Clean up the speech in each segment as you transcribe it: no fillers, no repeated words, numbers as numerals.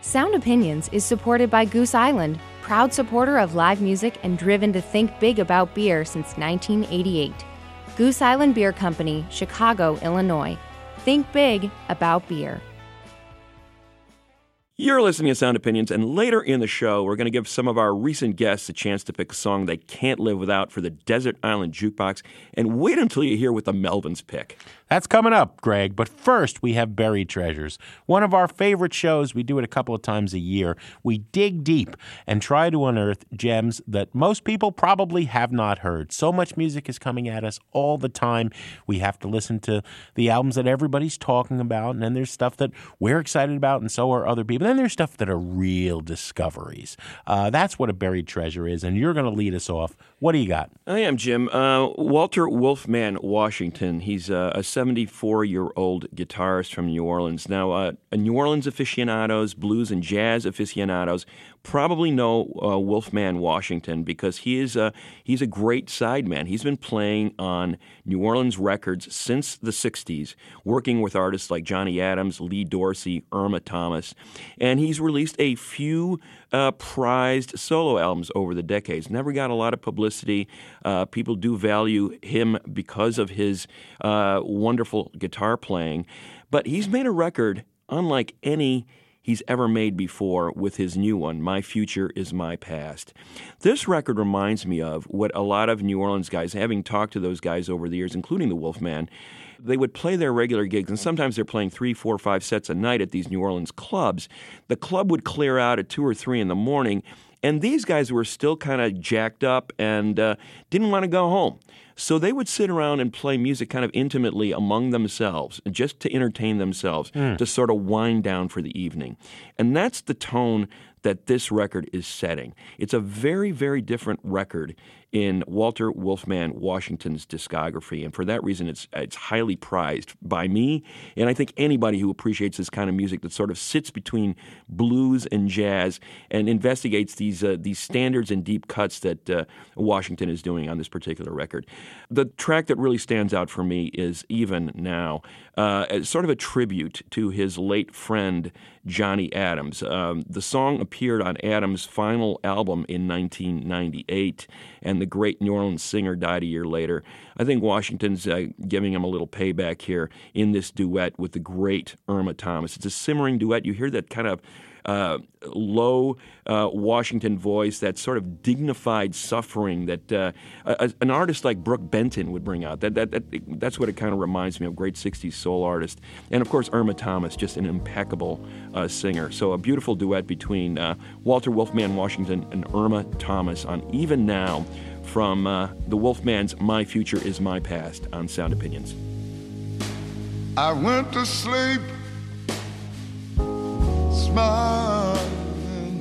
Sound Opinions is supported by Goose Island, proud supporter of live music and driven to think big about beer since 1988. Goose Island Beer Company, Chicago, Illinois. Think big about beer. You're listening to Sound Opinions, and later in the show, we're going to give some of our recent guests a chance to pick a song they can't live without for the Desert Island Jukebox. And wait until you hear what the Melvins pick. That's coming up, Greg. But first, we have Buried Treasures. One of our favorite shows. We do it a couple of times a year. We dig deep and try to unearth gems that most people probably have not heard. So much music is coming at us all the time. We have to listen to the albums that everybody's talking about, and then there's stuff that we're excited about, and so are other people. And then there's stuff that are real discoveries. That's what a buried treasure is, and you're going to lead us off. What do you got? I am, Jim. Walter Wolfman Washington. He's a 74-year-old guitarist from New Orleans. Now, New Orleans aficionados, blues and jazz aficionados probably know Wolfman Washington because he's a great sideman. He's been playing on New Orleans records since the 60s, working with artists like Johnny Adams, Lee Dorsey, Irma Thomas, and he's released a few prized solo albums over the decades. Never got a lot of publicity. People do value him because of his wonderful guitar playing, but he's made a record unlike any he's ever made before with his new one, My Future Is My Past. This record reminds me of what a lot of New Orleans guys, having talked to those guys over the years, including the Wolfman, they would play their regular gigs, and sometimes they're playing 3, 4, 5 sets a night at these New Orleans clubs. The club would clear out at 2 or 3 in the morning, and these guys were still kind of jacked up and didn't want to go home. So they would sit around and play music kind of intimately among themselves, just to entertain themselves, to sort of wind down for the evening. And that's the tone that this record is setting. It's a very, very different record in Walter Wolfman Washington's discography, and for that reason it's highly prized by me, and I think anybody who appreciates this kind of music that sort of sits between blues and jazz and investigates these standards and deep cuts that Washington is doing on this particular record. The track that really stands out for me is Even Now, as sort of a tribute to his late friend Johnny Adams. The song appeared on Adams' final album in 1998, and the great New Orleans singer died a year later. I think Washington's giving him a little payback here in this duet with the great Irma Thomas. It's a simmering duet. You hear that kind of low Washington voice, that sort of dignified suffering that an artist like Brooke Benton would bring out. That's what it kind of reminds me of, great 60s soul artist. And, of course, Irma Thomas, just an impeccable singer. So a beautiful duet between Walter Wolfman Washington and Irma Thomas on Even Now from the Wolfman's My Future Is My Past on Sound Opinions. I went to sleep smiling,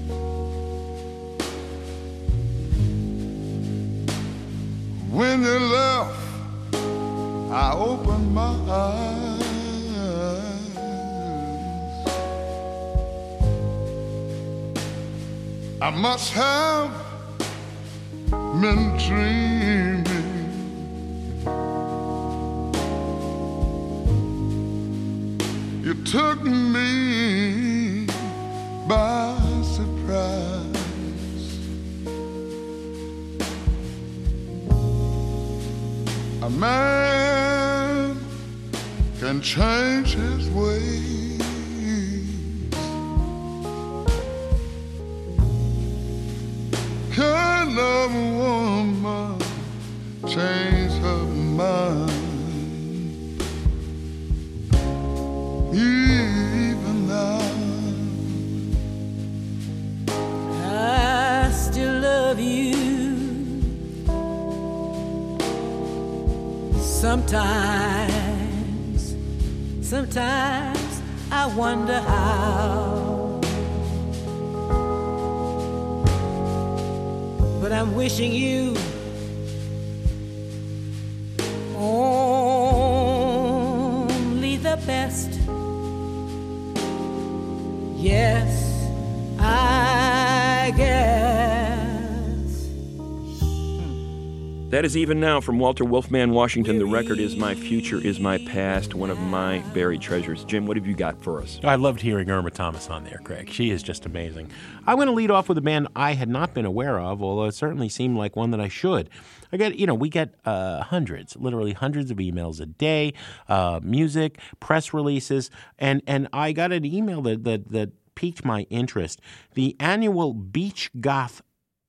when you left, I opened my eyes. I must have been dreaming. You took me by surprise. A man can change his ways, can a woman change her mind? Even now, I still love you. Sometimes I wonder how, but I'm wishing you only the best. Yes, I guess That is Even Now from Walter Wolfman Washington. The record is My Future Is My Past, one of my buried treasures. Jim, what have you got for us? I loved hearing Irma Thomas on there, Greg. She is just amazing. I'm going to lead off with a band I had not been aware of, although it certainly seemed like one that I should. We get hundreds, literally hundreds of emails a day, music, press releases, and I got an email that piqued my interest. The annual Beach Goth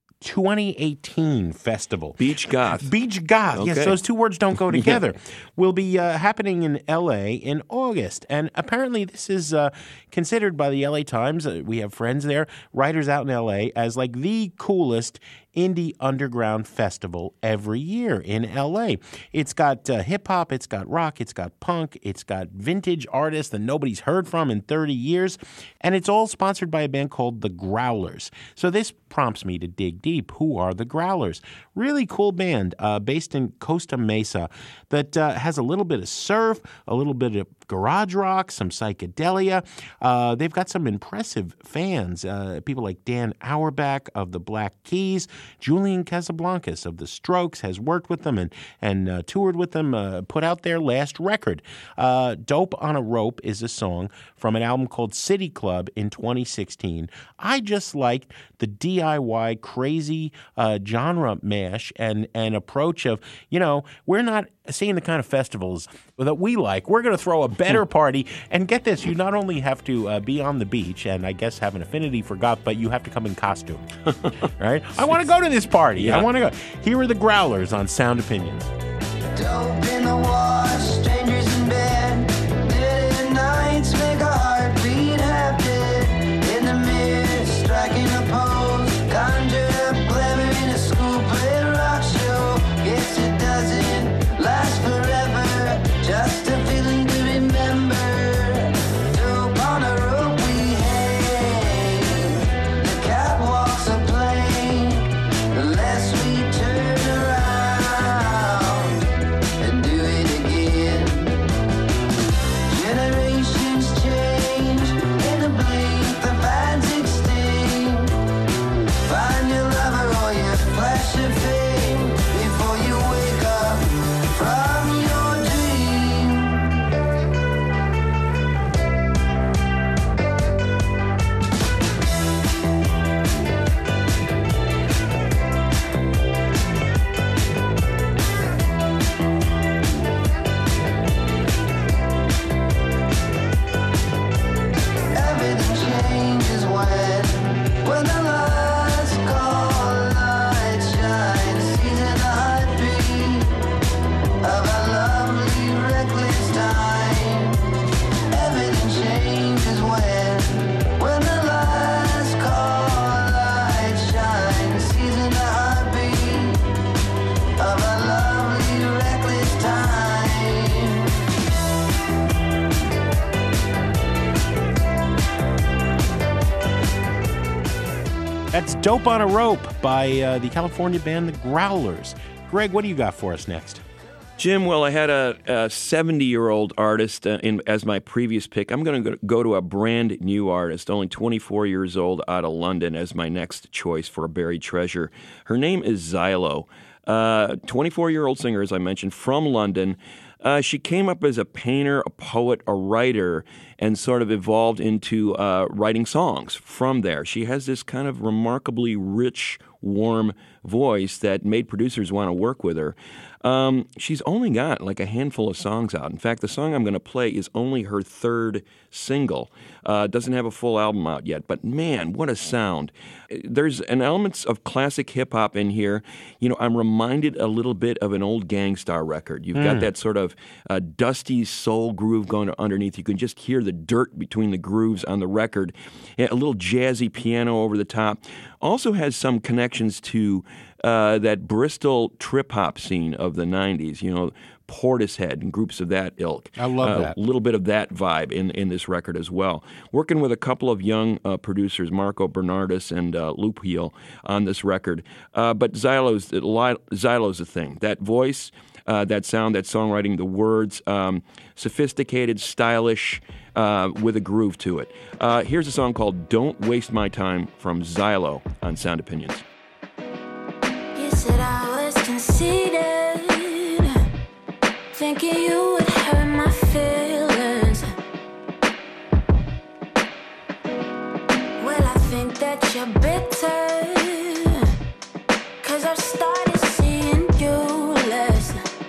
2018 festival. Beach Goth. Beach Goth. Okay. Yes, those two words don't go together. Will be happening in L.A. in August. And apparently this is considered by the L.A. Times, we have friends there, writers out in L.A., as like the coolest indie underground festival every year in L.A. It's got hip-hop, it's got rock, it's got punk, it's got vintage artists that nobody's heard from in 30 years, and it's all sponsored by a band called The Growlers. So this prompts me to dig deep. Who are The Growlers? Really cool band based in Costa Mesa that has a little bit of surf, a little bit of garage rock, some psychedelia. They've got some impressive fans, people like Dan Auerbach of the Black Keys. Julian Casablancas of The Strokes has worked with them and toured with them, put out their last record. Dope on a Rope is a song from an album called City Club in 2016. I just liked the DIY crazy genre mash and approach of, we're not seeing the kind of festivals that we like. We're going to throw a better party. And get this, you not only have to be on the beach and I guess have an affinity for goth, but you have to come in costume. Right? I want to go to this party. Yeah. I want to go. Here are The Growlers on Sound Opinions. Dope in the wash, strangers in bed. Dead nights make a heartbeat happy. In the mirror, striking a pose. Conjured up glamour in a school play rock show. Guess it doesn't last forever. Just a feeling to remember. Dope on a rope we hang. The catwalks are plain. The less we turn around and do it again. Generations change in a blink, the bands extinct. Find your lover or your flash of fame before you wake up from your dream. Everything changes when the lights call, light shine, season the heartbeat of a lovely reckless time. Everything changes when the lights call, light shine, season the heartbeat of a lovely reckless time. That's Dope on a Rope by the California band The Growlers. Greg, what do you got for us next? Jim, well, I had a 70-year-old artist as my previous pick. I'm going to go to a brand new artist, only 24 years old, out of London, as my next choice for a buried treasure. Her name is Xylo. 24-year-old singer, as I mentioned, from London. She came up as a painter, a poet, a writer, and sort of evolved into writing songs from there. She has this kind of remarkably rich, warm voice that made producers want to work with her. She's only got like a handful of songs out. In fact, the song I'm going to play is only her third single. Doesn't have a full album out yet, but man, what a sound. There's an elements of classic hip-hop in here. I'm reminded a little bit of an old Gang Starr record. You've got that sort of dusty soul groove going underneath. You can just hear the dirt between the grooves on the record. A little jazzy piano over the top. Also has some connections to that Bristol trip-hop scene of the 90s, Portishead and groups of that ilk. I love that. A little bit of that vibe in this record as well. Working with a couple of young producers, Marco Bernardis and Luke Heel, on this record. But Xylo's the thing. That voice, that sound, that songwriting, the words, sophisticated, stylish, with a groove to it. Here's a song called Don't Waste My Time from Xylo on Sound Opinions. You said I was conceited. thinking you would hurt my feelings. Well, I think that you're bitter, 'cause I've started seeing you less.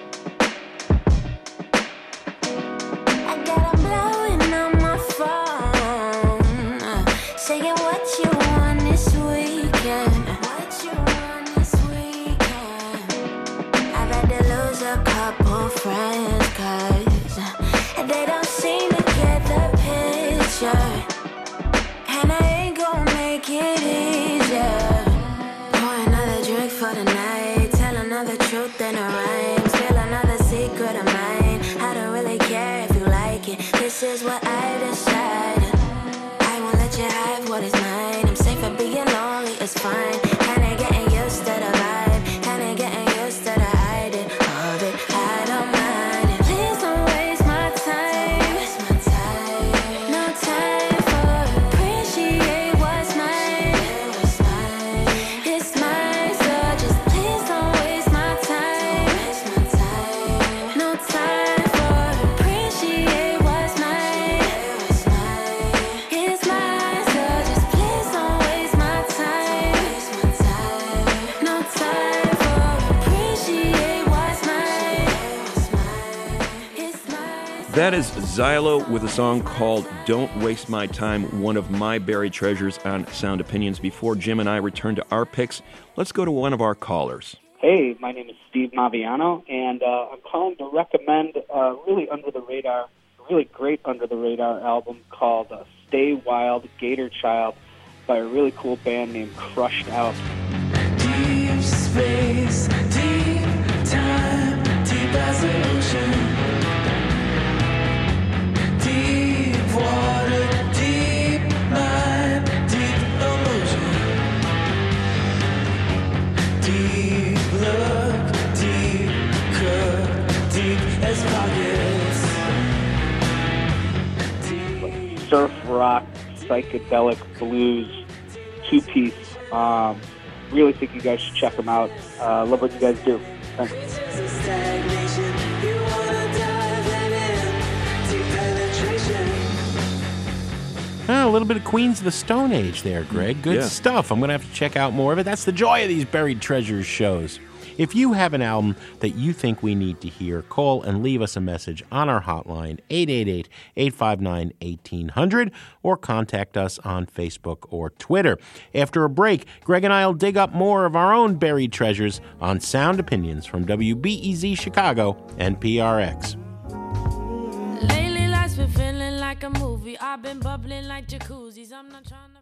I got 'em blowing on my phone, saying what you want this weekend. What you want this weekend. I've had to lose a couple friends, 'cause they don't seem to get the picture. And I ain't gonna make it easier. Pour another drink for the night. Tell another truth in a rhyme. Spill another secret of mine. I don't really care if you like it. This is what I decided. I won't let you have what is mine. I'm safe for being lonely, it's fine. Kinda getting used to the vibe. Kinda getting used to the hiding of it. I don't mind it. Please don't waste my time. Waste my time. No time for appreciate what's mine. It's mine, so just please don't waste my time. Waste my time. No time for appreciate what's mine. It's mine, so just please don't waste my time. No time for appreciate what's mine. It's mine. That is Xylo with a song called Don't Waste My Time, one of my buried treasures on Sound Opinions. Before Jim and I return to our picks, let's go to one of our callers. Hey, my name is Steve Maviano, and I'm calling to recommend a really great under-the-radar album called Stay Wild, Gator Child by a really cool band named Crushed Out. Deep space, deep time, deep as the ocean. Deep water, deep mind, deep emotion. Deep look, deep cut, deep as pockets. Surf rock, psychedelic blues, two-piece. Really think you guys should check them out. Love what you guys do. Thanks. Creatures of stagnation, you wanna dive in, deep penetration. A little bit of Queens of the Stone Age there, Greg. Good Yeah. stuff. I'm going to have to check out more of it. That's the joy of these Buried Treasures shows. If you have an album that you think we need to hear, call and leave us a message on our hotline, 888-859-1800, or contact us on Facebook or Twitter. After a break, Greg and I will dig up more of our own buried treasures on Sound Opinions from WBEZ Chicago and PRX. Lately life's been feeling like a movie. I've been bubbling like jacuzzis. I'm not trying to